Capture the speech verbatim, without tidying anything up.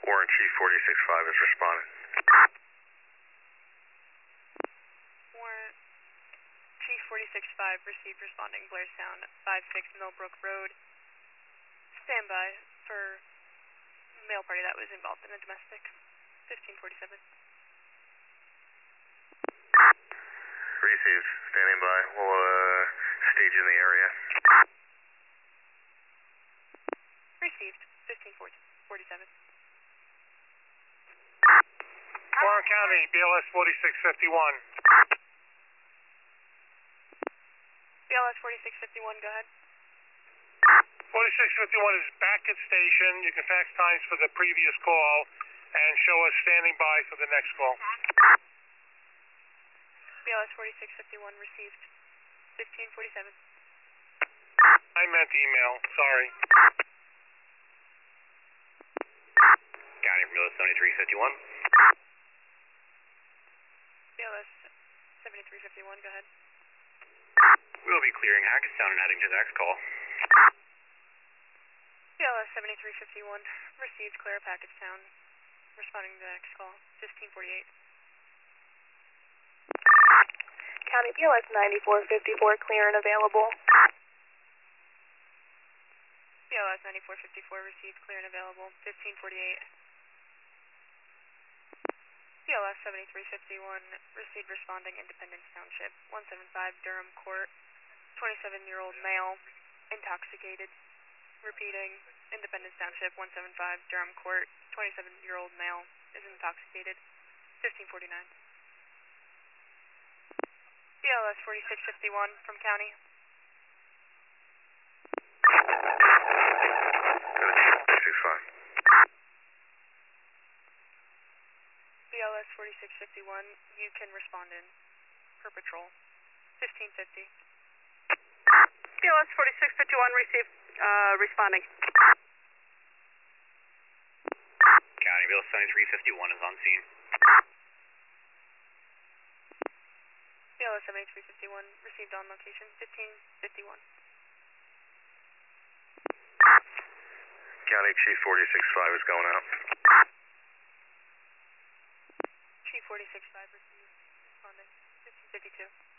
Warren Chief forty-six five is responding. Warren Chief forty-six five received responding Blairstown five six Millbrook Road. Stand by for male party that was involved in a domestic. fifteen forty-seven. Received. Standing by. We'll uh, stage in the area. Received. fifteen forty-seven. Warren County, B L S forty-six fifty-one. B L S forty-six fifty-one, go ahead. forty-six fifty-one is back at station. You can fax times for the previous call and show us standing by for the next call. B L S forty-six fifty-one received. fifteen forty-seven. I meant email, sorry. County from seventy-three fifty-one. B L S seventy-three fifty-one, go ahead. We'll be clearing Hackettstown and heading to the next call. B L S seventy-three fifty-one received, clear up Hackettstown. Responding to the next call. fifteen forty-eight. County B L S ninety-four fifty-four, clear and available. B L S ninety-four fifty-four received, clear and available. fifteen forty-eight. B L S seventy-three fifty-one received, responding Independence Township one seventy-five Durham Court. twenty-seven-year-old male, intoxicated. Repeating, Independence Township one seventy-five Durham Court. twenty-seven-year-old male is intoxicated. fifteen forty-nine. B L S forty-six fifty-one from County. forty-six five. B L S forty-six fifty-one, you can respond in per patrol. fifteen fifty. B L S forty-six fifty-one received, uh, responding. County B L S seventy-three fifty-one is on scene. B L S seventy-three fifty-one received on location. fifteen fifty-one. County Chief forty-six five is going out. Chief forty-six five received, responding. fifteen fifty-two.